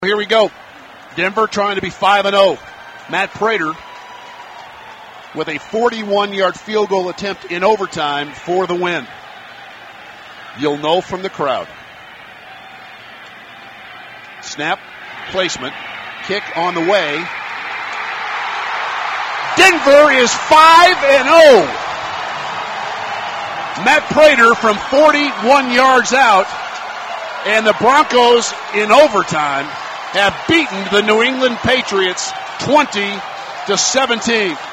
Here we go. Denver trying to be 5-0. Matt Prater with a 41-yard field goal attempt in overtime for the win. You'll know from the crowd. Snap, placement, kick on the way. Denver is 5-0. Matt Prater from 41 yards out, and the Broncos in overtime have beaten the New England Patriots 20-17.